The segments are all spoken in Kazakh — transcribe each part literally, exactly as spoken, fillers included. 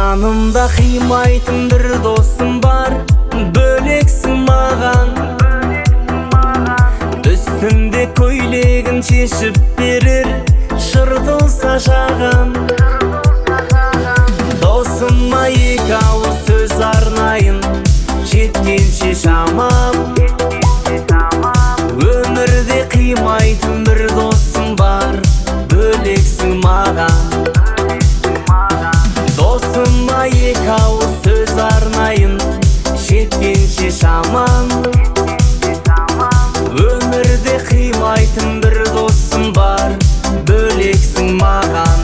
Жанымда қимайтын бір досым бар, бөлексің маған. Үстімде көйлегін шешіп берер, шыртылса шаған. Досыма екі ауыз сөз арнайын, жеткенше шамам. Өмірде қимайтын бір досым бар, бөлексің маған. Досыма екі ауыз сөз арнайын, жеткенше шамам. Өмірде қимайтын бір досым бар, бөлексің маған.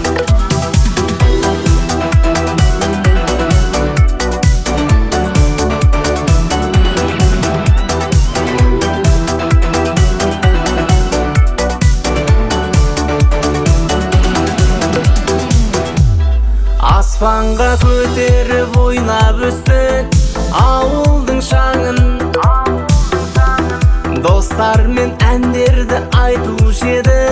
Аспанға көтеріп ойнап өстік ауылдың шаңын. Достармен әндерді айтушы еді,